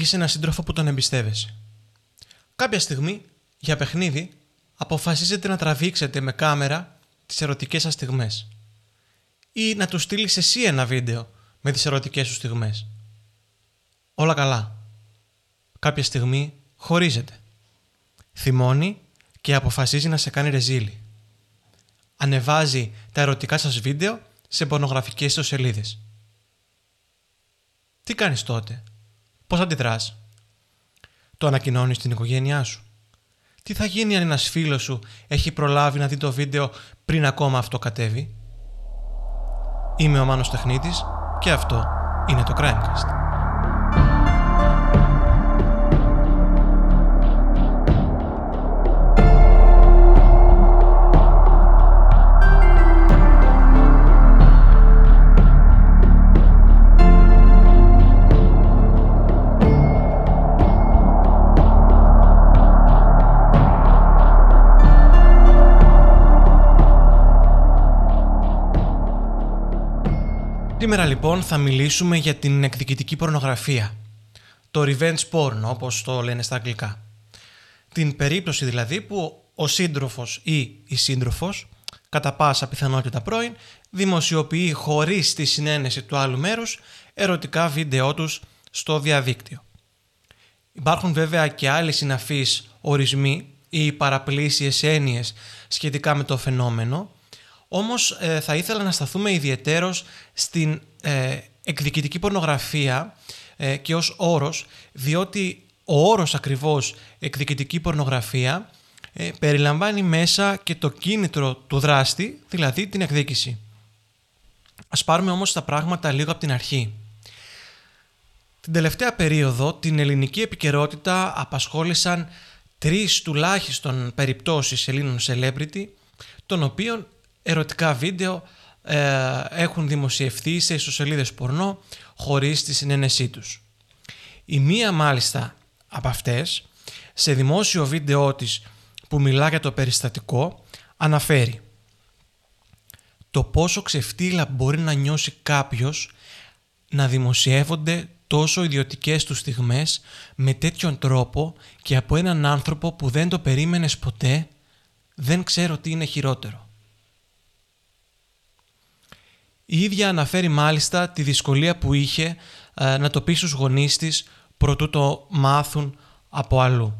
Έχεις έναν σύντροφο που τον εμπιστεύεσαι. Κάποια στιγμή, για παιχνίδι, αποφασίζετε να τραβήξετε με κάμερα τις ερωτικές σας στιγμές. Ή να του στείλεις εσύ ένα βίντεο με τις ερωτικές σου στιγμές. Όλα καλά. Κάποια στιγμή χωρίζετε. Θυμώνει και αποφασίζει να σε κάνει ρεζίλι. Ανεβάζει τα ερωτικά σας βίντεο σε πορνογραφικές ιστοσελίδες. Τι κάνεις τότε? Πώς αντιδράς? Το ανακοινώνεις στην οικογένειά σου? Τι θα γίνει αν ένας φίλος σου έχει προλάβει να δει το βίντεο πριν ακόμα αυτό κατέβει? Είμαι ο Μάνος Τεχνίτης και αυτό είναι το Crimecast. Σήμερα λοιπόν θα μιλήσουμε για την εκδικητική πορνογραφία, το revenge porn όπως το λένε στα αγγλικά. Την περίπτωση δηλαδή που ο σύντροφος ή η σύντροφος, κατά πάσα πιθανότητα πρώην, δημοσιοποιεί χωρίς τη συνένεση του άλλου μέρους ερωτικά βίντεό τους στο διαδίκτυο. Υπάρχουν βέβαια και άλλοι συναφείς ορισμοί ή παραπλήσιες έννοιες σχετικά με το φαινόμενο. Όμως θα ήθελα να σταθούμε ιδιαιτέρως στην εκδικητική πορνογραφία και ως όρος, διότι ο όρος ακριβώς εκδικητική πορνογραφία περιλαμβάνει μέσα και το κίνητρο του δράστη, δηλαδή την εκδίκηση. Ας πάρουμε όμως τα πράγματα λίγο από την αρχή. Την τελευταία περίοδο την ελληνική επικαιρότητα απασχόλησαν 3 τουλάχιστον περιπτώσεις Ελλήνων celebrity, των οποίων ερωτικά βίντεο έχουν δημοσιευθεί σε ιστοσελίδες πορνό χωρίς τη συνένεσή τους. Η μία μάλιστα από αυτές, σε δημόσιο βίντεο της που μιλά για το περιστατικό, αναφέρει το πόσο ξεφτύλα μπορεί να νιώσει κάποιος να δημοσιεύονται τόσο ιδιωτικές του στιγμές με τέτοιον τρόπο και από έναν άνθρωπο που δεν το περίμενες ποτέ. Δεν ξέρω τι είναι χειρότερο. Η ίδια αναφέρει μάλιστα τη δυσκολία που είχε να το πει στους γονείς της προτού το μάθουν από αλλού.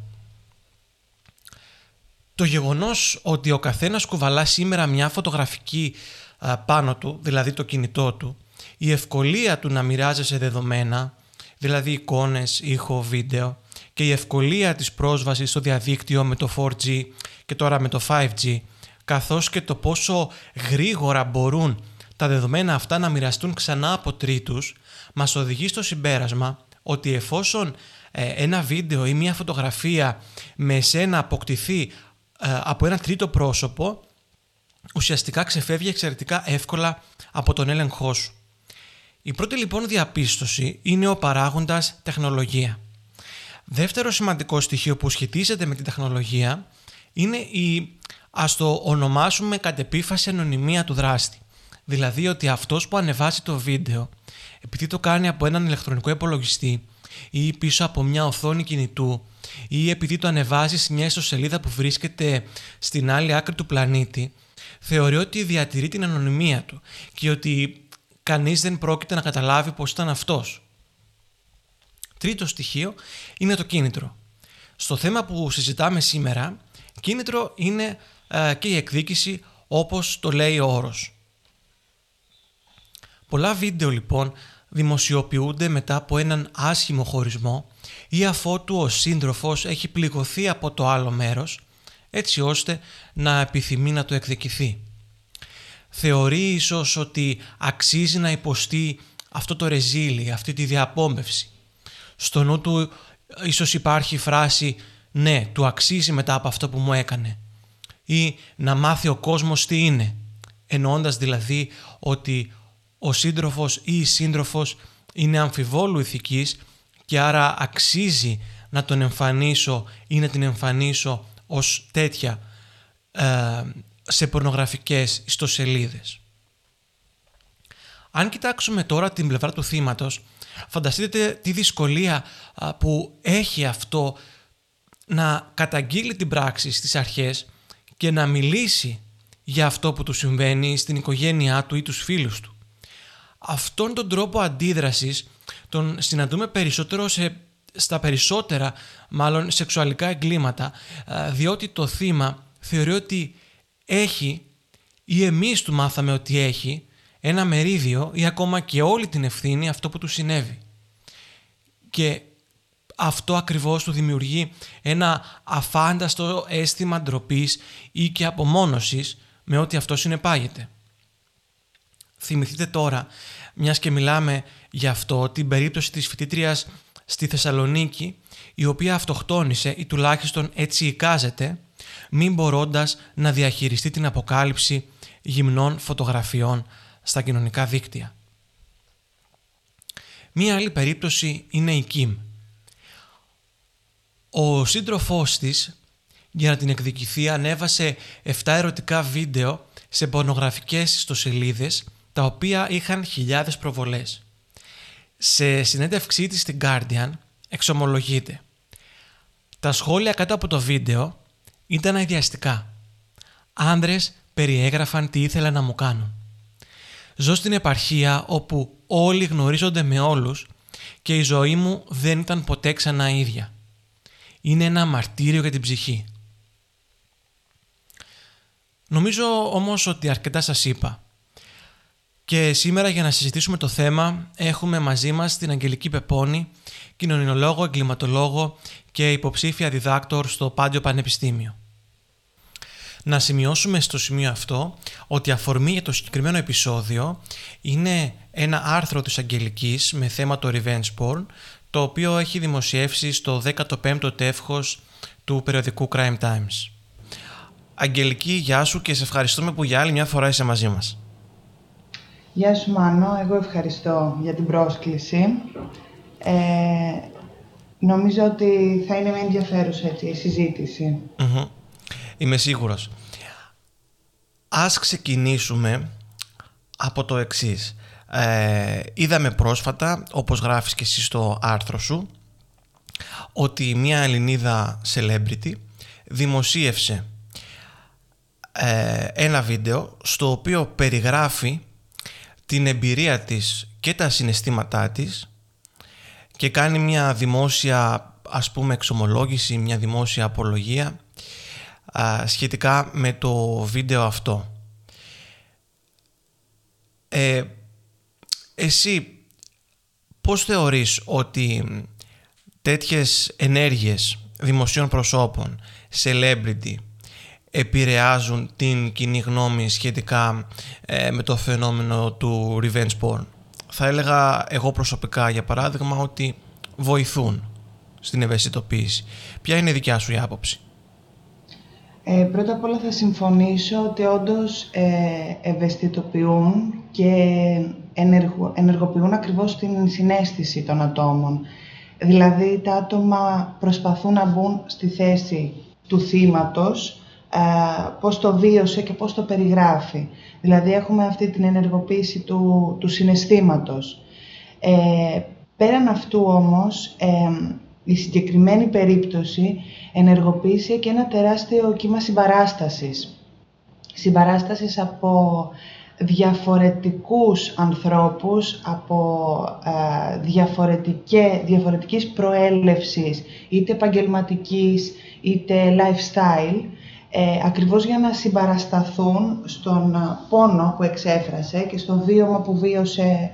Το γεγονός ότι ο καθένας κουβαλά σήμερα μια φωτογραφική πάνω του, δηλαδή το κινητό του, η ευκολία του να μοιράζεσαι δεδομένα, δηλαδή εικόνες, ήχο, βίντεο, και η ευκολία της πρόσβασης στο διαδίκτυο με το 4G και τώρα με το 5G, καθώς και το πόσο γρήγορα μπορούν τα δεδομένα αυτά να μοιραστούν ξανά από τρίτους, μας οδηγεί στο συμπέρασμα ότι εφόσον ένα βίντεο ή μια φωτογραφία με εσένα αποκτηθεί από ένα τρίτο πρόσωπο, ουσιαστικά ξεφεύγει εξαιρετικά εύκολα από τον έλεγχό σου. Η πρώτη λοιπόν διαπίστωση είναι ο παράγοντας τεχνολογία. Δεύτερο σημαντικό στοιχείο που σχετίζεται με την τεχνολογία είναι η, ας το ονομάσουμε κατ' επίφαση, ανωνυμία του δράστη. Δηλαδή ότι αυτός που ανεβάζει το βίντεο, επειδή το κάνει από έναν ηλεκτρονικό υπολογιστή ή πίσω από μια οθόνη κινητού ή επειδή το ανεβάζει σε μια ιστοσελίδα που βρίσκεται στην άλλη άκρη του πλανήτη, θεωρεί ότι διατηρεί την ανωνυμία του και ότι κανείς δεν πρόκειται να καταλάβει πως ήταν αυτός. Τρίτο στοιχείο είναι το κίνητρο. Στο θέμα που συζητάμε σήμερα, κίνητρο είναι και η εκδίκηση όπως το λέει ο όρος. Πολλά βίντεο λοιπόν δημοσιοποιούνται μετά από έναν άσχημο χωρισμό ή αφότου ο σύντροφος έχει πληγωθεί από το άλλο μέρος, έτσι ώστε να επιθυμεί να το εκδικηθεί. Θεωρεί ίσως ότι αξίζει να υποστεί αυτό το ρεζίλι, αυτή τη διαπόμπευση. Στο νου του ίσως υπάρχει η φράση «ναι, του αξίζει μετά από αυτό που μου έκανε» ή «να μάθει ο κόσμος τι είναι», εννοώντας δηλαδή ότι ο σύντροφος ή η σύντροφος είναι αμφιβόλου ηθικής και άρα αξίζει να τον εμφανίσω ή να την εμφανίσω ως τέτοια σε πορνογραφικές ιστοσελίδες. Αν κοιτάξουμε τώρα την πλευρά του θύματος, φανταστείτε τη δυσκολία που έχει αυτό να καταγγείλει την πράξη στις αρχές και να μιλήσει για αυτό που του συμβαίνει στην οικογένειά του ή τους φίλους του. Αυτόν τον τρόπο αντίδρασης τον συναντούμε περισσότερο στα περισσότερα μάλλον σεξουαλικά εγκλήματα, διότι το θύμα θεωρεί ότι έχει, ή εμείς του μάθαμε ότι έχει, ένα μερίδιο ή ακόμα και όλη την ευθύνη αυτό που του συνέβη. Και αυτό ακριβώς του δημιουργεί ένα αφάνταστο αίσθημα ντροπής ή και απομόνωσης με ό,τι αυτό συνεπάγεται. Θυμηθείτε τώρα, μιας και μιλάμε γι' αυτό, την περίπτωση της φοιτήτριας στη Θεσσαλονίκη, η οποία αυτοκτόνησε ή τουλάχιστον έτσι εικάζεται, μην μπορώντας να διαχειριστεί την αποκάλυψη γυμνών φωτογραφιών στα κοινωνικά δίκτυα. Μία άλλη περίπτωση είναι η Κιμ. Ο σύντροφός της, για να την εκδικηθεί, ανέβασε 7 ερωτικά βίντεο σε πορνογραφικές ιστοσελίδες, τα οποία είχαν χιλιάδες προβολές. Σε συνέντευξή της στην Guardian εξομολογείται: τα σχόλια κάτω από το βίντεο ήταν αηδιαστικά. Άνδρες περιέγραφαν τι ήθελαν να μου κάνουν. Ζω στην επαρχία όπου όλοι γνωρίζονται με όλους και η ζωή μου δεν ήταν ποτέ ξανά ίδια. Είναι ένα μαρτύριο για την ψυχή. Νομίζω όμως ότι αρκετά σας είπα. Και σήμερα για να συζητήσουμε το θέμα έχουμε μαζί μας την Αγγελική Πεπώνη, κοινωνιολόγο, εγκληματολόγο και υποψήφια διδάκτορ στο Πάντιο Πανεπιστήμιο. Να σημειώσουμε στο σημείο αυτό ότι αφορμή για το συγκεκριμένο επεισόδιο είναι ένα άρθρο της Αγγελικής με θέμα το revenge porn, το οποίο έχει δημοσιεύσει στο 15ο τεύχος του περιοδικού Crime Times. Αγγελική, γεια σου και σε ευχαριστούμε που για άλλη μια φορά είσαι μαζί μας. Γεια σου Μάνο, εγώ ευχαριστώ για την πρόσκληση. Νομίζω ότι θα είναι μια ενδιαφέρουσα η συζήτηση. Είμαι σίγουρος. Ας ξεκινήσουμε από το εξής. Είδαμε πρόσφατα, όπως γράφεις και εσύ στο άρθρο σου, ότι μια Ελληνίδα celebrity δημοσίευσε ένα βίντεο στο οποίο περιγράφει την εμπειρία της και τα συναισθήματά της και κάνει μια δημόσια, ας πούμε, εξομολόγηση, μια δημόσια απολογία σχετικά με το βίντεο αυτό. Εσύ πώς θεωρείς ότι τέτοιες ενέργειες δημοσίων προσώπων, celebrity, επηρεάζουν την κοινή γνώμη σχετικά με το φαινόμενο του revenge porn? Θα έλεγα εγώ προσωπικά, για παράδειγμα, ότι βοηθούν στην ευαισθητοποίηση. Ποια είναι η δικιά σου η άποψη? Πρώτα απ' όλα θα συμφωνήσω ότι όντως ευαισθητοποιούν και ενεργοποιούν ακριβώς την συναίσθηση των ατόμων. Δηλαδή τα άτομα προσπαθούν να μπουν στη θέση του θύματος, πώς το βίωσε και πώς το περιγράφει. Δηλαδή έχουμε αυτή την ενεργοποίηση του συναισθήματος. Πέραν αυτού όμως, η συγκεκριμένη περίπτωση ενεργοποίησε και ένα τεράστιο κύμα συμπαράστασης. Συμπαράστασης από διαφορετικούς ανθρώπους, από διαφορετικής προέλευσης, είτε επαγγελματικής, είτε lifestyle, ακριβώς για να συμπαρασταθούν στον πόνο που εξέφρασε και στο βίωμα που βίωσε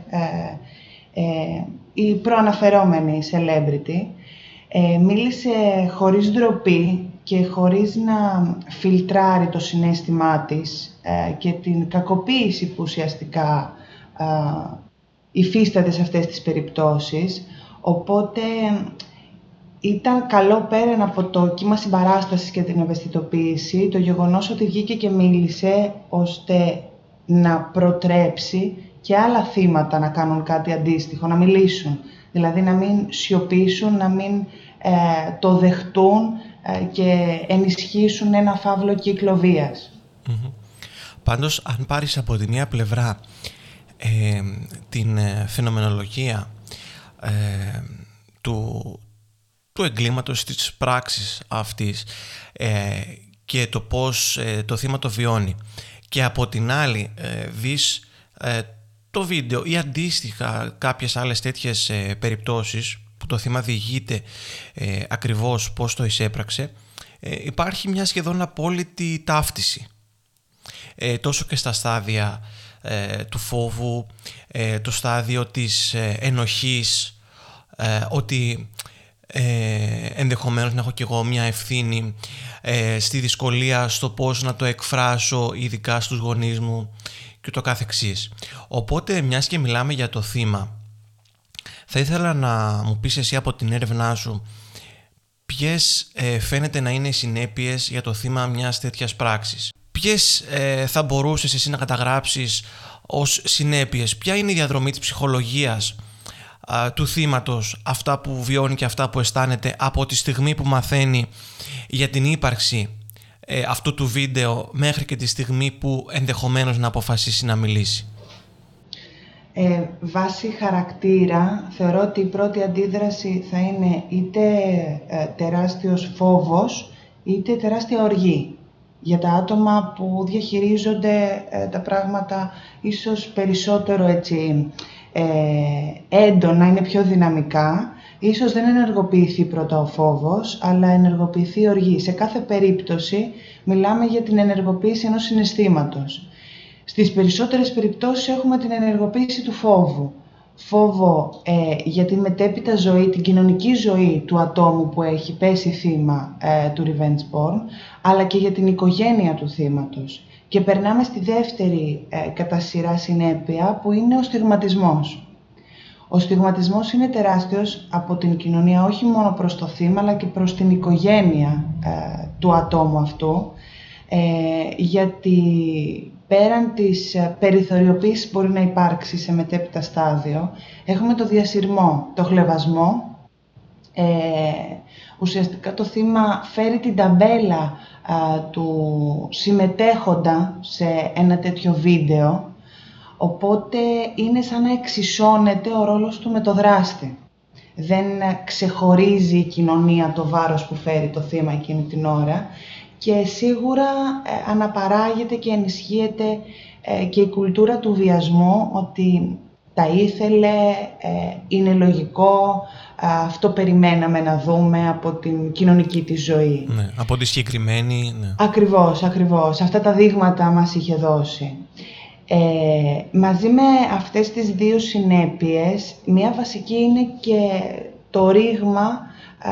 η προαναφερόμενη celebrity. Μίλησε χωρίς ντροπή και χωρίς να φιλτράρει το συναίσθημά της και την κακοποίηση που ουσιαστικά υφίσταται σε αυτές τις περιπτώσεις. Οπότε ήταν καλό, πέραν από το κύμα συμπαράστασης και την ευαισθητοποίηση, το γεγονός ότι βγήκε και μίλησε ώστε να προτρέψει και άλλα θύματα να κάνουν κάτι αντίστοιχο, να μιλήσουν. Δηλαδή να μην σιωπήσουν, να μην το δεχτούν και ενισχύσουν ένα φαύλο κύκλο βίας. Πάντως, αν πάρεις από τη μία πλευρά την φαινομενολογία του εγκλήματος, της πράξης αυτής και το πώς το θύμα το βιώνει, και από την άλλη δεις το βίντεο ή αντίστοιχα κάποιες άλλες τέτοιες περιπτώσεις που το θύμα διηγείται ακριβώς πώς το εισέπραξε, υπάρχει μια σχεδόν απόλυτη ταύτιση, τόσο και στα στάδια του φόβου, το στάδιο της ενοχής, ότι ενδεχομένως να έχω κι εγώ μια ευθύνη, στη δυσκολία στο πώς να το εκφράσω, ειδικά στους γονείς μου και το καθεξής. Οπότε, μιας και μιλάμε για το θύμα, θα ήθελα να μου πεις εσύ από την έρευνά σου ποιες φαίνεται να είναι οι συνέπειες για το θύμα μιας τέτοιας πράξης. Ποιες θα μπορούσες εσύ να καταγράψεις ως συνέπειες, ποια είναι η διαδρομή της ψυχολογίας του θύματος, αυτά που βιώνει και αυτά που αισθάνεται από τη στιγμή που μαθαίνει για την ύπαρξη αυτού του βίντεο μέχρι και τη στιγμή που ενδεχομένως να αποφασίσει να μιλήσει. Βάσει χαρακτήρα, θεωρώ ότι η πρώτη αντίδραση θα είναι είτε τεράστιος φόβος, είτε τεράστια οργή. Για τα άτομα που διαχειρίζονται τα πράγματα ίσως περισσότερο έτσι, έντονα, είναι πιο δυναμικά, ίσως δεν ενεργοποιηθεί πρώτα ο φόβος, αλλά ενεργοποιηθεί η οργή. Σε κάθε περίπτωση μιλάμε για την ενεργοποίηση ενός συναισθήματος. Στις περισσότερες περιπτώσεις έχουμε την ενεργοποίηση του φόβου. Φόβο για τη μετέπειτα ζωή, την κοινωνική ζωή του ατόμου που έχει πέσει θύμα του revenge porn, αλλά και για την οικογένεια του θύματος. Και περνάμε στη δεύτερη κατά σειρά συνέπεια, που είναι ο στιγματισμός. Ο στιγματισμός είναι τεράστιος από την κοινωνία, όχι μόνο προς το θύμα, αλλά και προς την οικογένεια του ατόμου αυτού, γιατί πέραν της περιθωριοποίησης που μπορεί να υπάρξει σε μετέπειτα στάδιο, έχουμε το διασυρμό, το χλευασμό. Ουσιαστικά το θύμα φέρει την ταμπέλα του συμμετέχοντα σε ένα τέτοιο βίντεο, οπότε είναι σαν να εξισώνεται ο ρόλος του με το δράστη. Δεν ξεχωρίζει η κοινωνία το βάρος που φέρει το θύμα εκείνη την ώρα, και σίγουρα αναπαράγεται και ενισχύεται και η κουλτούρα του βιασμού, ότι τα ήθελε, είναι λογικό, αυτό περιμέναμε να δούμε από την κοινωνική της ζωή. Ναι, από τη συγκεκριμένη... Ναι. Ακριβώς, ακριβώς. Αυτά τα δείγματα μας είχε δώσει. Μαζί με αυτές τις δύο συνέπειες, μία βασική είναι και το ρήγμα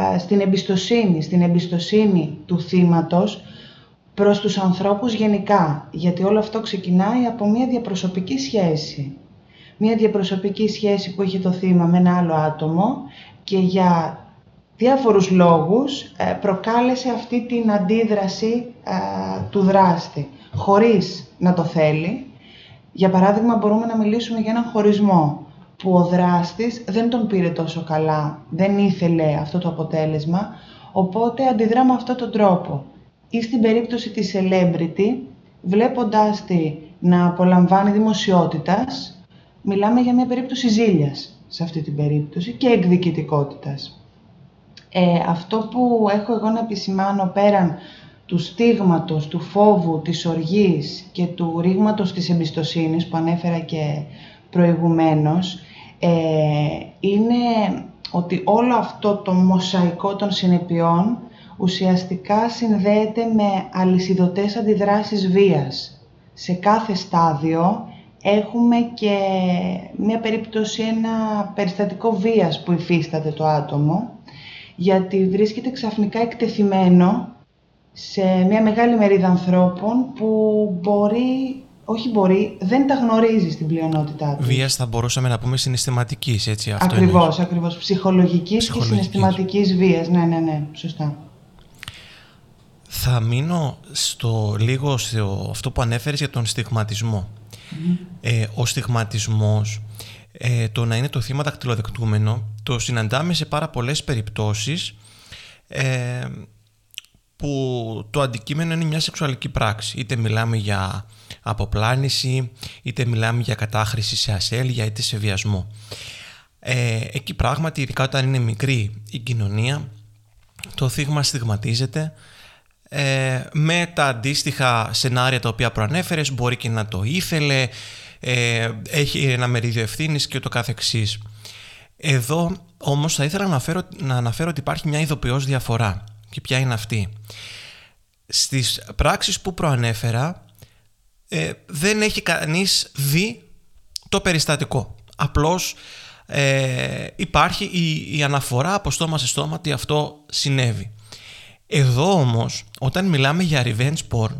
στην εμπιστοσύνη του θύματος προς τους ανθρώπους γενικά. Γιατί όλο αυτό ξεκινάει από μία διαπροσωπική σχέση. Μία διαπροσωπική σχέση που είχε το θύμα με ένα άλλο άτομο και για διάφορους λόγους προκάλεσε αυτή την αντίδραση του δράστη, χωρίς να το θέλει. Για παράδειγμα, μπορούμε να μιλήσουμε για έναν χωρισμό που ο δράστης δεν τον πήρε τόσο καλά, δεν ήθελε αυτό το αποτέλεσμα, οπότε αντιδρά με αυτόν τον τρόπο. Ή στην περίπτωση της celebrity, βλέποντάς τη να απολαμβάνει δημοσιότητας, μιλάμε για μια περίπτωση ζήλιας σε αυτή την περίπτωση και εκδικητικότητας. Αυτό που έχω εγώ να επισημάνω πέραν του στίγματος, του φόβου, της οργής και του ρήγματος της εμπιστοσύνης που ανέφερα και προηγουμένως, είναι ότι όλο αυτό το μοσαϊκό των συνεπειών ουσιαστικά συνδέεται με αλυσιδωτές αντιδράσεις βίας. Σε κάθε στάδιο έχουμε και μια περίπτωση, ένα περιστατικό βίας που υφίσταται το άτομο, γιατί βρίσκεται ξαφνικά εκτεθειμένο σε μια μεγάλη μερίδα ανθρώπων που δεν τα γνωρίζει στην πλειονότητά του. Βίας θα μπορούσαμε να πούμε συναισθηματικής, έτσι, αυτό ακριβώς, είναι. Ακριβώς, ψυχολογικής και συναισθηματικής βίας, ναι, σωστά. Θα μείνω λίγο στο αυτό που ανέφερες για τον στιγματισμό. Ο στιγματισμός, το να είναι το θύμα δακτυλοδεικτούμενο, το συναντάμε σε πάρα πολλές περιπτώσεις που το αντικείμενο είναι μια σεξουαλική πράξη. Είτε μιλάμε για αποπλάνηση, είτε μιλάμε για κατάχρηση σε ασέλεια είτε σε βιασμό. Εκεί πράγματι, ειδικά όταν είναι μικρή η κοινωνία, το θύμα στιγματίζεται με τα αντίστοιχα σενάρια τα οποία προανέφερες, μπορεί και να το ήθελε, έχει ένα μερίδιο ευθύνης και ούτω καθεξής. Εδώ όμως θα ήθελα να αναφέρω ότι υπάρχει μια ειδοποιώς διαφορά. Και ποια είναι αυτή? Στις πράξεις που προανέφερα δεν έχει κανείς δει το περιστατικό. Απλώς υπάρχει η αναφορά από στόμα σε στόμα ότι αυτό συνέβη. Εδώ όμως, όταν μιλάμε για revenge porn,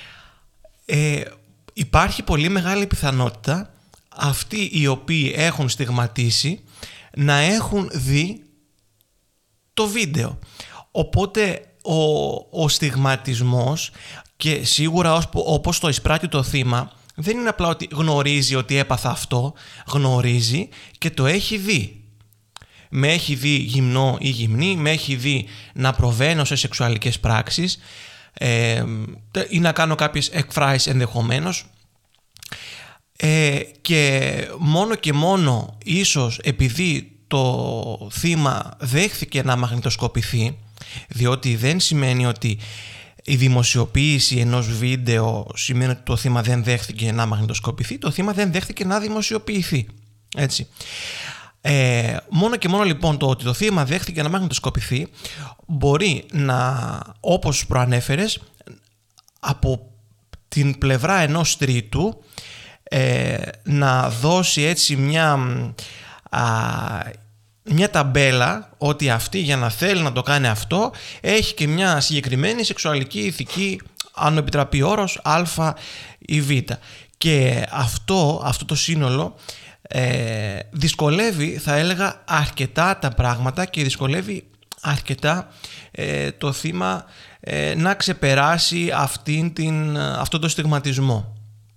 υπάρχει πολύ μεγάλη πιθανότητα αυτοί οι οποίοι έχουν στιγματίσει να έχουν δει το βίντεο. Οπότε ο στιγματισμός, και σίγουρα όπως το εισπράττει το θύμα, δεν είναι απλά ότι γνωρίζει ότι έπαθα αυτό, γνωρίζει και το έχει δει. Με έχει δει γυμνό ή γυμνή, με έχει δει να προβαίνω σε σεξουαλικές πράξεις ή να κάνω κάποιες εκφράσεις ενδεχομένως, και μόνο ίσως επειδή το θύμα δέχθηκε να μαγνητοσκοπηθεί, διότι δεν σημαίνει ότι η δημοσιοποίηση ενός βίντεο σημαίνει ότι το θύμα δεν δέχθηκε να μαγνητοσκοπηθεί, το θύμα δεν δέχθηκε να δημοσιοποιηθεί. Έτσι. Μόνο και μόνο λοιπόν το ότι το θύμα δέχθηκε να μαγνητοσκοπηθεί μπορεί να, όπως προανέφερες, από την πλευρά ενός τρίτου να δώσει έτσι μια ταμπέλα ότι αυτή, για να θέλει να το κάνει αυτό, έχει και μια συγκεκριμένη σεξουαλική ηθική, αν μου επιτραπεί ο όρος, α ή β. Και αυτό το σύνολο δυσκολεύει, θα έλεγα, αρκετά τα πράγματα και δυσκολεύει αρκετά το θύμα να ξεπεράσει αυτό το στιγματισμό.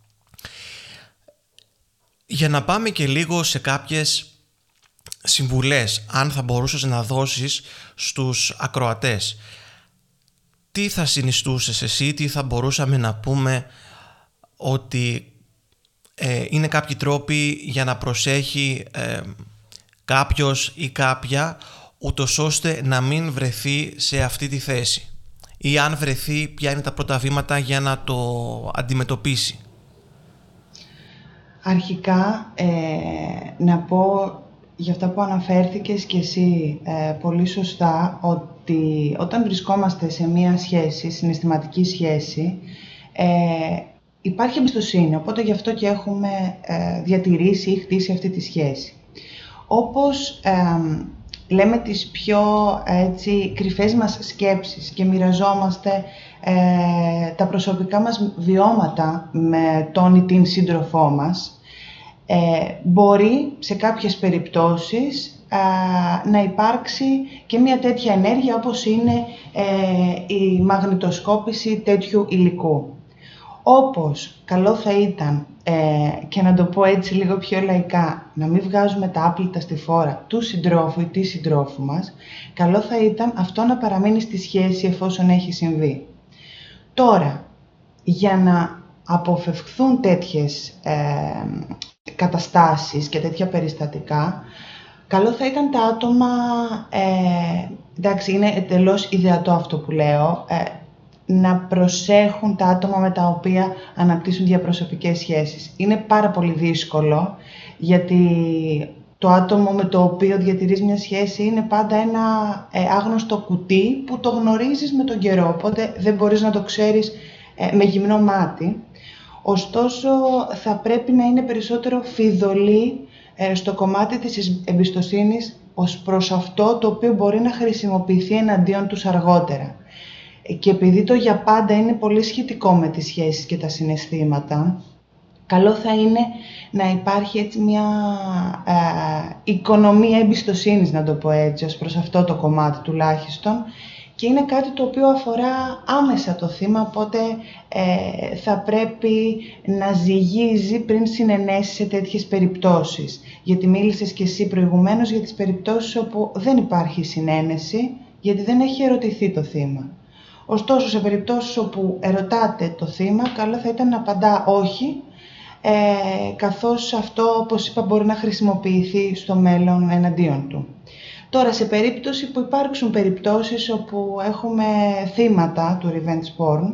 Για να πάμε και λίγο σε κάποιες συμβουλές, αν θα μπορούσες να δώσεις στους ακροατές, τι θα συνιστούσες εσύ, τι θα μπορούσαμε να πούμε ότι είναι κάποιοι τρόποι για να προσέχει κάποιος ή κάποια, ούτως ώστε να μην βρεθεί σε αυτή τη θέση, ή αν βρεθεί, ποια είναι τα πρώτα βήματα για να το αντιμετωπίσει? Αρχικά να πω για αυτά που αναφέρθηκες και εσύ πολύ σωστά, ότι όταν βρισκόμαστε σε μία σχέση, συναισθηματική σχέση, υπάρχει εμπιστοσύνη, οπότε γι' αυτό και έχουμε διατηρήσει ή χτίσει αυτή τη σχέση. Όπως λέμε τις πιο κρυφές μας σκέψεις και μοιραζόμαστε τα προσωπικά μας βιώματα με τον ή την σύντροφό μας, μπορεί σε κάποιες περιπτώσεις να υπάρξει και μια τέτοια ενέργεια όπως είναι η μαγνητοσκόπηση τέτοιου υλικού. Όπως καλό θα ήταν, και να το πω έτσι λίγο πιο λαϊκά, να μην βγάζουμε τα άπλυτα στη φόρα του συντρόφου ή της συντρόφου μας, καλό θα ήταν αυτό να παραμείνει στη σχέση εφόσον έχει συμβεί. Τώρα, για να αποφευχθούν τέτοιες καταστάσεις και τέτοια περιστατικά, καλό θα ήταν τα άτομα, εντάξει, είναι εντελώς ιδεατό αυτό που λέω, να προσέχουν τα άτομα με τα οποία αναπτύσσουν διαπροσωπικές σχέσεις. Είναι πάρα πολύ δύσκολο, γιατί το άτομο με το οποίο διατηρείς μια σχέση είναι πάντα ένα άγνωστο κουτί που το γνωρίζεις με τον καιρό, οπότε δεν μπορείς να το ξέρεις με γυμνό μάτι. Ωστόσο, θα πρέπει να είναι περισσότερο φιδωλή στο κομμάτι της εμπιστοσύνης ως προς αυτό το οποίο μπορεί να χρησιμοποιηθεί εναντίον τους αργότερα. Και επειδή το για πάντα είναι πολύ σχετικό με τις σχέσεις και τα συναισθήματα, καλό θα είναι να υπάρχει έτσι μια οικονομία εμπιστοσύνης, να το πω έτσι, ως προς αυτό το κομμάτι τουλάχιστον, και είναι κάτι το οποίο αφορά άμεσα το θύμα, οπότε θα πρέπει να ζυγίζει πριν συνενέσει σε τέτοιες περιπτώσεις. Γιατί μίλησες και εσύ προηγουμένως για τις περιπτώσεις όπου δεν υπάρχει συνένεση, γιατί δεν έχει ερωτηθεί το θύμα. Ωστόσο, σε περιπτώσεις όπου ερωτάται το θύμα, καλό θα ήταν να απαντά όχι, καθώς αυτό, όπως είπα, μπορεί να χρησιμοποιηθεί στο μέλλον εναντίον του. Τώρα, σε περίπτωση που υπάρξουν περιπτώσεις όπου έχουμε θύματα του revenge porn,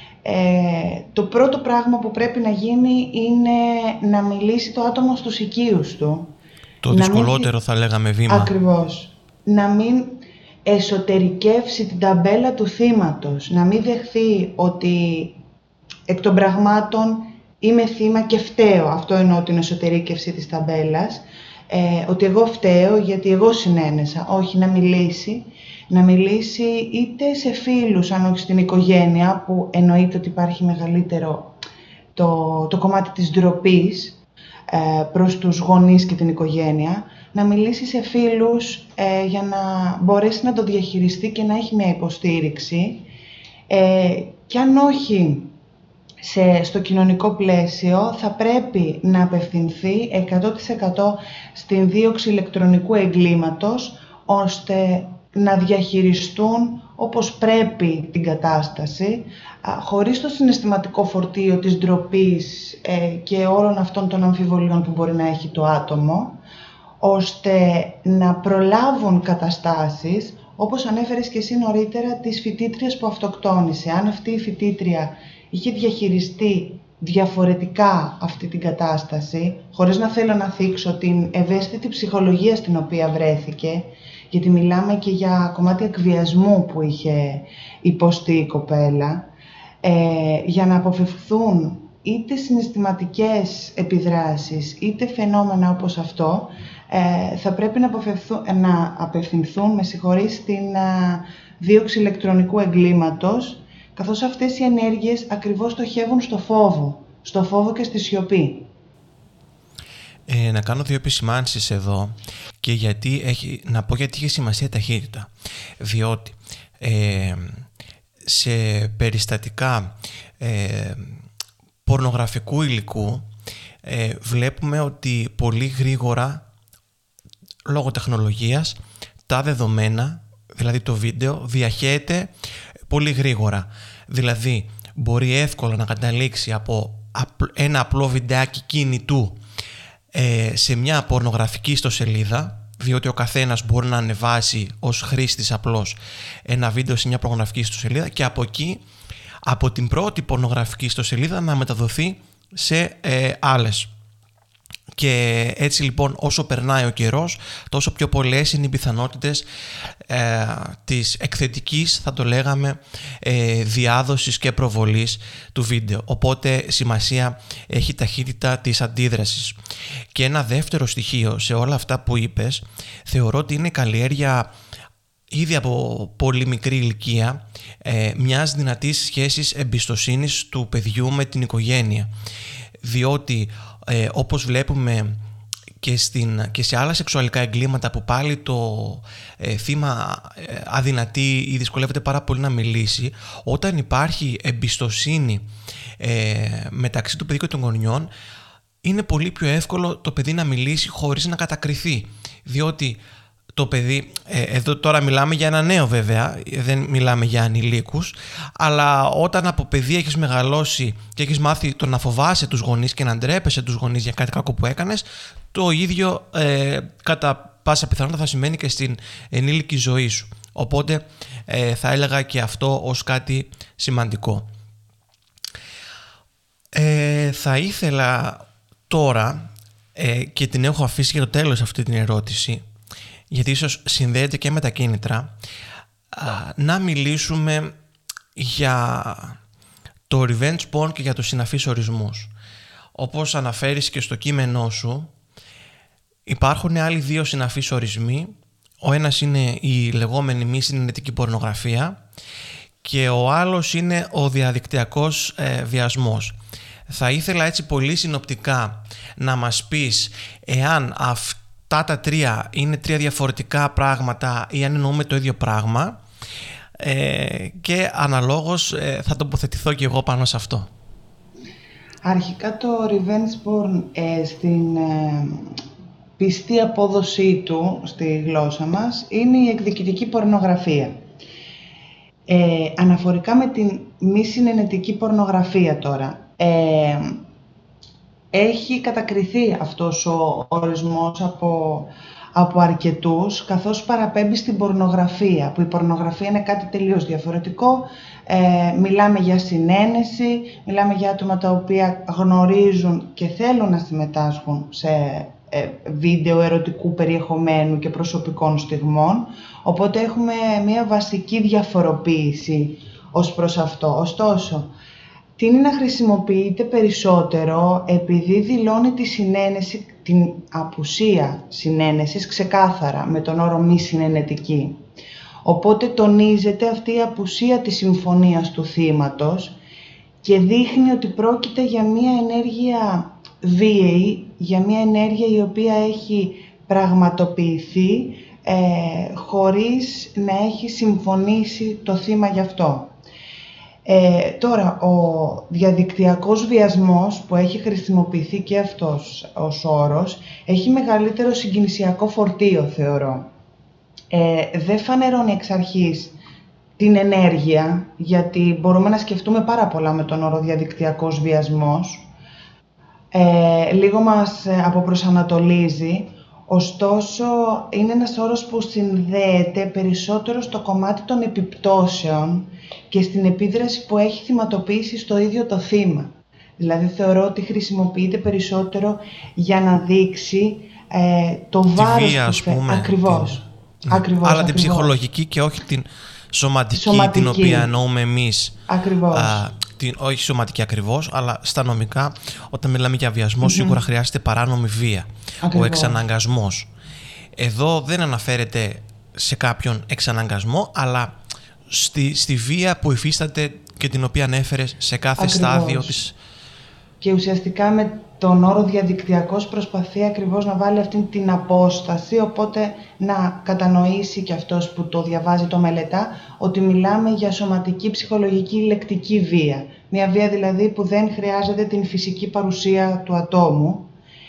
το πρώτο πράγμα που πρέπει να γίνει είναι να μιλήσει το άτομο στους οικείους του. Το δυσκολότερο θα λέγαμε βήμα. Ακριβώς. Να μην εσωτερικεύσει την ταμπέλα του θύματος. Να μην δεχθεί ότι εκ των πραγμάτων είμαι θύμα και φταίω. Αυτό εννοώ την εσωτερικεύση της ταμπέλας. Ότι εγώ φταίω γιατί εγώ συνένεσα. Όχι, να μιλήσει είτε σε φίλους, αν όχι στην οικογένεια, που εννοείται ότι υπάρχει μεγαλύτερο το κομμάτι της ντροπής προς τους γονείς και την οικογένεια, να μιλήσει σε φίλους για να μπορέσει να το διαχειριστεί και να έχει μια υποστήριξη, και αν όχι στο κοινωνικό πλαίσιο, θα πρέπει να απευθυνθεί 100% στην δίωξη ηλεκτρονικού εγκλήματος, ώστε να διαχειριστούν όπως πρέπει την κατάσταση, χωρίς το συναισθηματικό φορτίο της ντροπής και όλων αυτών των αμφιβολιών που μπορεί να έχει το άτομο, ώστε να προλάβουν καταστάσεις, όπως ανέφερες και εσύ νωρίτερα, της φοιτήτριας που αυτοκτόνησε. Αν αυτή η φοιτήτρια είχε διαχειριστεί διαφορετικά αυτή την κατάσταση, χωρίς να θέλω να θίξω την ευαίσθητη ψυχολογία στην οποία βρέθηκε, γιατί μιλάμε και για κομμάτι εκβιασμού που είχε υποστεί η κοπέλα, για να αποφευχθούν είτε συναισθηματικές επιδράσεις, είτε φαινόμενα όπως αυτό, θα πρέπει να απευθυνθούν στην δίωξη ηλεκτρονικού εγκλήματος, καθώς αυτές οι ενέργειες ακριβώς στοχεύουν στο φόβο και στη σιωπή. Να κάνω δύο επισημάνσεις εδώ και να πω γιατί έχει σημασία η ταχύτητα. Διότι σε περιστατικά πορνογραφικού υλικού βλέπουμε ότι πολύ γρήγορα, λόγω τεχνολογίας, τα δεδομένα, δηλαδή το βίντεο, διαχέεται πολύ γρήγορα. Δηλαδή μπορεί εύκολα να καταλήξει από ένα απλό βιντεάκι κινητού σε μια πορνογραφική ιστοσελίδα, διότι ο καθένας μπορεί να ανεβάσει ως χρήστης απλώς ένα βίντεο σε μια πορνογραφική ιστοσελίδα και από εκεί, από την πρώτη πορνογραφική ιστοσελίδα, να μεταδοθεί σε άλλες. Και έτσι λοιπόν, όσο περνάει ο καιρός, τόσο πιο πολλές είναι οι πιθανότητες της εκθετικής, θα το λέγαμε, διάδοσης και προβολής του βίντεο. Οπότε σημασία έχει η ταχύτητα της αντίδρασης. Και ένα δεύτερο στοιχείο σε όλα αυτά που είπες, θεωρώ ότι είναι η καλλιέργεια ήδη από πολύ μικρή ηλικία μιας δυνατής σχέσης εμπιστοσύνης του παιδιού με την οικογένεια. Διότι όπως βλέπουμε και σε άλλα σεξουαλικά εγκλήματα που πάλι το θύμα αδυνατεί ή δυσκολεύεται πάρα πολύ να μιλήσει, όταν υπάρχει εμπιστοσύνη μεταξύ του παιδιού και των γονιών, είναι πολύ πιο εύκολο το παιδί να μιλήσει χωρίς να κατακριθεί. Διότι το παιδί, εδώ τώρα μιλάμε για ένα νέο βέβαια, δεν μιλάμε για ανηλίκους, αλλά όταν από παιδί έχεις μεγαλώσει και έχεις μάθει το να φοβάσαι τους γονείς και να ντρέπεσαι τους γονείς για κάτι κακό που έκανες, το ίδιο κατά πάσα πιθανότητα θα σημαίνει και στην ενήλικη ζωή σου. Οπότε θα έλεγα και αυτό ως κάτι σημαντικό. Θα ήθελα τώρα, και την έχω αφήσει για το τέλος αυτή την ερώτηση, γιατί ίσως συνδέεται και με τα κίνητρα, να μιλήσουμε για το revenge porn και για τους συναφείς ορισμούς. Όπως αναφέρεις και στο κείμενό σου, υπάρχουν άλλοι δύο συναφείς ορισμοί. Ο ένας είναι η λεγόμενη μη συνενετική πορνογραφία και ο άλλος είναι ο διαδικτυακός βιασμός. Θα ήθελα έτσι πολύ συνοπτικά να μας πεις εάν αυτά τα τρία είναι τρία διαφορετικά πράγματα ή αν εννοούμε το ίδιο πράγμα, και αναλόγως θα τοποθετηθώ και εγώ πάνω σε αυτό. Αρχικά το revenge porn στην πιστή απόδοσή του στη γλώσσα μας είναι η εκδικητική πορνογραφία. Αναφορικά με την μη συνενετική πορνογραφία τώρα, έχει κατακριθεί αυτός ο ορισμός από αρκετούς, καθώς παραπέμπει στην πορνογραφία, που η πορνογραφία είναι κάτι τελείως διαφορετικό. Μιλάμε για συνένεση, μιλάμε για άτομα τα οποία γνωρίζουν και θέλουν να συμμετάσχουν σε βίντεο ερωτικού περιεχομένου και προσωπικών στιγμών, οπότε έχουμε μια βασική διαφοροποίηση ως προς αυτό. Ωστόσο, τείνει να χρησιμοποιείται περισσότερο επειδή δηλώνει τη συνένεση, την απουσία συνένεσης ξεκάθαρα με τον όρο μη συνενετική. Οπότε τονίζεται αυτή η απουσία της συμφωνίας του θύματος και δείχνει ότι πρόκειται για μια ενέργεια βίαιη, για μια ενέργεια η οποία έχει πραγματοποιηθεί χωρίς να έχει συμφωνήσει το θύμα γι' αυτό. Τώρα, ο διαδικτυακός βιασμός που έχει χρησιμοποιηθεί και αυτός ως όρος έχει μεγαλύτερο συγκινησιακό φορτίο, θεωρώ. Δεν φανερώνει εξ αρχής την ενέργεια, γιατί μπορούμε να σκεφτούμε πάρα πολλά με τον όρο διαδικτυακός βιασμός. Λίγο μας αποπροσανατολίζει, ωστόσο είναι ένας όρος που συνδέεται περισσότερο στο κομμάτι των επιπτώσεων και στην επίδραση που έχει θυματοποιήσει στο ίδιο το θύμα. Δηλαδή θεωρώ ότι χρησιμοποιείται περισσότερο για να δείξει το βάρος βία, που φέρει. Ακριβώς. Αλλά την ψυχολογική και όχι την σωματική, την οποία εννοούμε εμείς. Ακριβώς. Όχι σωματική ακριβώς, αλλά στα νομικά, όταν μιλάμε για βιασμό, σίγουρα χρειάζεται παράνομη βία. Ακριβώς. Ο εξαναγκασμός. Εδώ δεν αναφέρεται σε κάποιον εξαναγκασμό, αλλά στη βία που υφίσταται και την οποία ανέφερες σε κάθε στάδιο της. Και ουσιαστικά με τον όρο διαδικτυακός προσπαθεί ακριβώς να βάλει αυτή την απόσταση, οπότε να κατανοήσει και αυτός που το διαβάζει, το μελετά, ότι μιλάμε για σωματική, ψυχολογική, λεκτική βία. Μια βία δηλαδή που δεν χρειάζεται την φυσική παρουσία του ατόμου.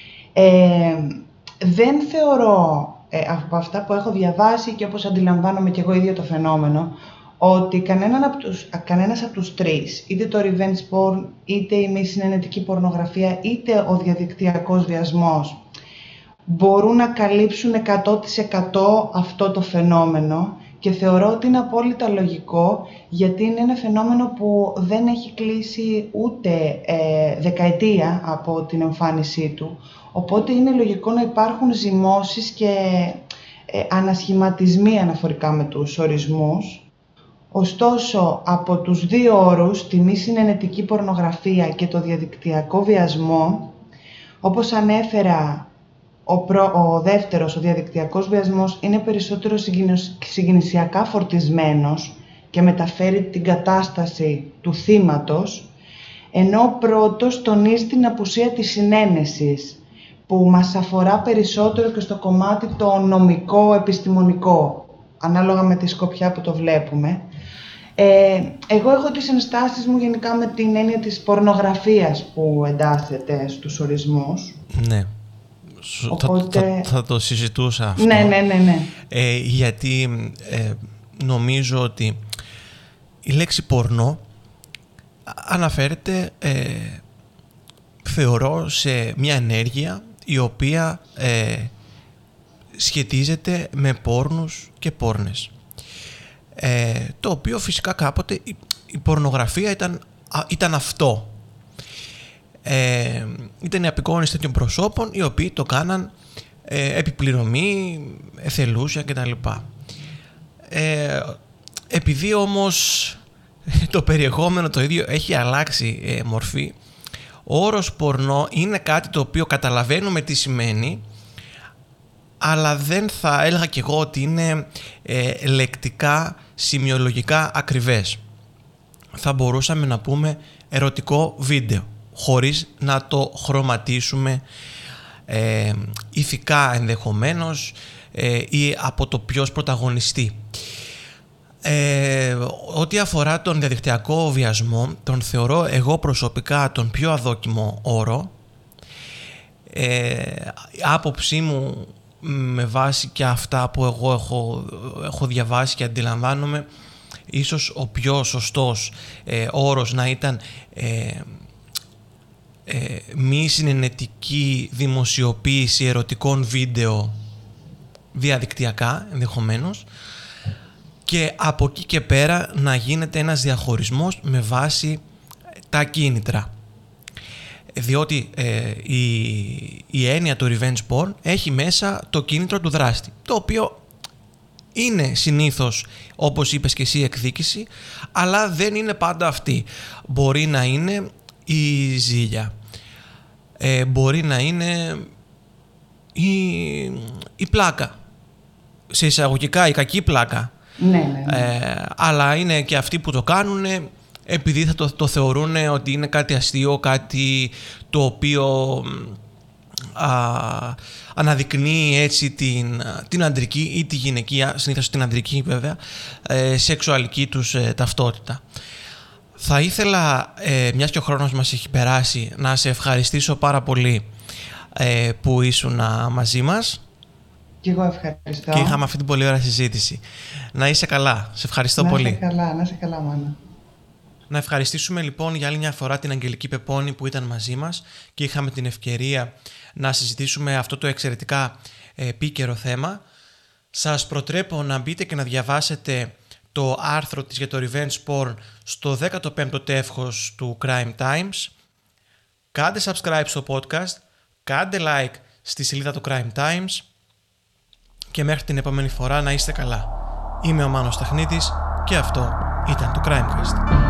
Δεν θεωρώ, από αυτά που έχω διαβάσει και όπως αντιλαμβάνομαι και εγώ ίδιο το φαινόμενο, ότι κανένας από τους τρεις, είτε το revenge porn, είτε η μη συνενετική πορνογραφία, είτε ο διαδικτυακός βιασμός, μπορούν να καλύψουν 100% αυτό το φαινόμενο και θεωρώ ότι είναι απόλυτα λογικό, γιατί είναι ένα φαινόμενο που δεν έχει κλείσει ούτε δεκαετία από την εμφάνισή του, οπότε είναι λογικό να υπάρχουν ζυμώσεις και ανασχηματισμοί αναφορικά με τους ορισμούς. Ωστόσο, από τους δύο όρους, τη μη συνενετική πορνογραφία και το διαδικτυακό βιασμό, όπως ανέφερα, ο δεύτερος, ο διαδικτυακός βιασμός, είναι περισσότερο συγκινησιακά φορτισμένος και μεταφέρει την κατάσταση του θύματος, ενώ ο πρώτος τονίζει την απουσία της συνένεσης, που μας αφορά περισσότερο και στο κομμάτι το νομικό, επιστημονικό, ανάλογα με τη σκοπιά που το βλέπουμε. Εγώ έχω τις ενστάσεις μου γενικά με την έννοια της πορνογραφίας που εντάσσεται στους ορισμούς. Ναι. Οπότε... Θα το συζητούσα αυτό. Ναι. Γιατί νομίζω ότι η λέξη πορνό αναφέρεται, θεωρώ, σε μια ενέργεια η οποία σχετίζεται με πόρνους και πόρνες. Το οποίο φυσικά κάποτε η πορνογραφία ήταν αυτό. Ήταν η απεικόνιση τέτοιων προσώπων οι οποίοι το κάναν επιπληρωμή, εθελούσια κτλ. Επειδή όμως το περιεχόμενο το ίδιο έχει αλλάξει μορφή, ο όρος πορνό είναι κάτι το οποίο καταλαβαίνουμε τι σημαίνει, αλλά δεν θα έλεγα κι εγώ ότι είναι λεκτικά, σημειολογικά ακριβές. Θα μπορούσαμε να πούμε ερωτικό βίντεο, χωρίς να το χρωματίσουμε ηθικά ενδεχομένως ή από το ποιος πρωταγωνιστεί. Ό,τι αφορά τον διαδικτυακό βιασμό, τον θεωρώ εγώ προσωπικά τον πιο αδόκιμο όρο. Άποψή μου, με βάση και αυτά που εγώ έχω διαβάσει και αντιλαμβάνομαι, ίσως ο πιο σωστός όρος να ήταν μη συνενετική δημοσιοποίηση ερωτικών βίντεο διαδικτυακά ενδεχομένως, και από εκεί και πέρα να γίνεται ένας διαχωρισμός με βάση τα κίνητρα. Διότι η έννοια του revenge porn έχει μέσα το κίνητρο του δράστη, το οποίο είναι συνήθως, όπως είπες και εσύ, εκδίκηση, αλλά δεν είναι πάντα αυτή. Μπορεί να είναι η ζήλια, μπορεί να είναι η πλάκα, σε εισαγωγικά η κακή πλάκα. Ναι. Αλλά είναι και αυτοί που το κάνουν επειδή θα το θεωρούν ότι είναι κάτι αστείο, κάτι το οποίο αναδεικνύει έτσι την αντρική ή τη γυναικεία, συνήθως την αντρική βέβαια, σεξουαλική τους ταυτότητα. Θα ήθελα, μιας και ο χρόνος μας έχει περάσει, να σε ευχαριστήσω πάρα πολύ που ήσουν μαζί μας. Και εγώ ευχαριστώ. Και είχαμε αυτή την πολύ ωραία συζήτηση. Να είσαι καλά. Σε ευχαριστώ πολύ. Να είσαι καλά, Μάνα. Να ευχαριστήσουμε λοιπόν για άλλη μια φορά την Αγγελική Πεπώνη που ήταν μαζί μας και είχαμε την ευκαιρία να συζητήσουμε αυτό το εξαιρετικά επίκαιρο θέμα. Σας προτρέπω να μπείτε και να διαβάσετε το άρθρο της για το revenge porn στο 15ο τεύχος του Crime Times. Κάντε subscribe στο podcast, κάντε like στη σελίδα του Crime Times και μέχρι την επόμενη φορά να είστε καλά. Είμαι ο Μάνος Ταχνίτης και αυτό ήταν το Crimecast.